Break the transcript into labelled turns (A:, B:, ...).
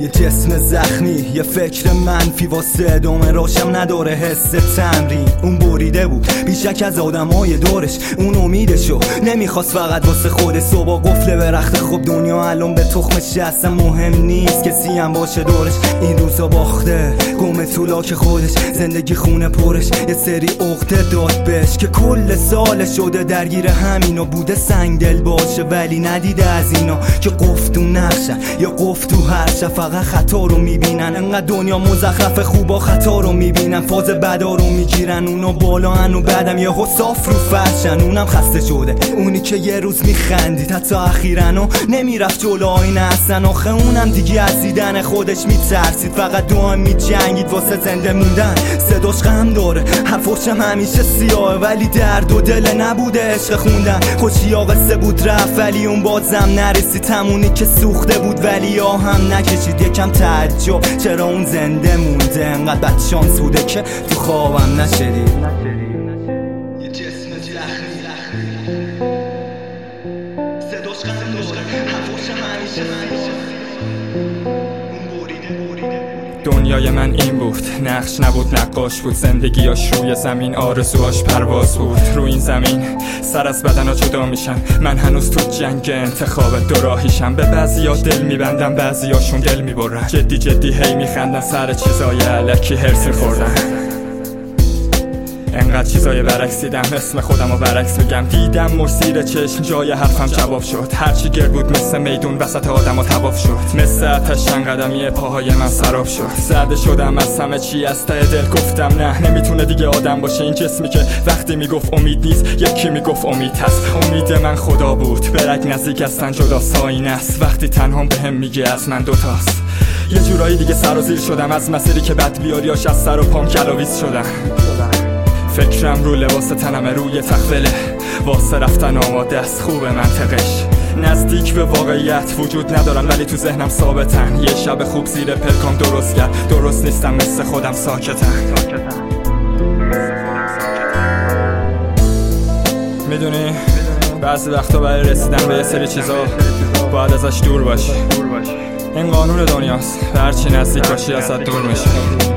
A: یه جسم زخمی، یه فکر منفی واسه ادامه راشم نداره حس تمرین. اون بریده بود بیشک از آدمای دورش، اون امیدشو نمیخواست فقط واسه خود صبح قفل به رخت. خب دنیا الان به تخمش اصلا مهم نیست کسی هم باشه دورش. این روزا باخته گم تو لاک خودش، زندگی خونه پرش یه سری عقده داد بهش که کل سال شده درگیر همینا. بوده سنگ دل باشه ولی ندیده از اینا که قفل تو نقشن یا قفل تو هرشه. فقط خطا رو میبینن، انقدر دنیا مزخرف خوبا خطا رو میبینن. فاز بدا رو میگیرن اونا بالا هن و بعدم یه صاف رو فرشن. اونم خسته شده اونی که یه روز میخندید حتی اخیرن و نمیرفت جلو آینه اصلا. آخه اونم دیگه از دیدن خودش میترسید، فقط دو هم میجنگید واسه زنده موندن. صداش غم داره حرفاشم همیشه سیاه ولی درد و دل نبوده عشق خوندن. خوشی قصه بود رفت ولی اون بازم نرسید. تمونی که سوخته بود ولی هم نکشید. یکم تعجب چرا اون زنده مونده، انقدر بدشانس بوده که تو خوابم نشدی. یه جسم زخمی صداش غم داره حرفاشم همیشه
B: دنیای من این بود، نقش نبود نقاش بود. زندگیاش روی زمین آرزوهاش پرواز بود. رو این زمین سر از بدنا جدا میشن، من هنوز تو جنگ انتخاب دوراهیشم. به بعضیا دل میبندم بعضیاشون دل میبرن، جدی هی میخندن سر چیزای الکی هرس میخوردن. انقدر چیزای برعکس دیدم اسم خودم و برعکس بگم. دیدم مرسیر چشم جای حرفم جواب شد. هرچی گرد بود مثل میدون وسط آدم و تواف شد. مثل آتش چند قدمی پاهای من سراب شد. زده شدم از همه چی، از ته دل گفتم نه نمیتونه دیگه آدم باشه این جسمی که وقتی میگفت امید نیست یکی میگفت امید هست. امید من خدا بود برگ نزدیک هستن جدا ساین است. وقتی تنها بهم میگه از من دوتاست. یه جورایی دیگه سر و زیر شدم از مسیری که بد بیاریاش از سر و پام کلاویز شدم. فکرم رو لباس تنمه روی تخفله واسه رفتن آماده است. خوب منطقش نزدیک به واقعیت وجود ندارن ولی تو ذهنم ثابتن. یه شب خوب زیر پلکام درست کرد، درست نیستم مثل خودم ساکتن. میدونی بعضی وقتا برای رسیدن به یه سری چیزا باید ازش دور باشی. این قانون دنیاست، هرچی نزدیک باشی ازت دور میشه.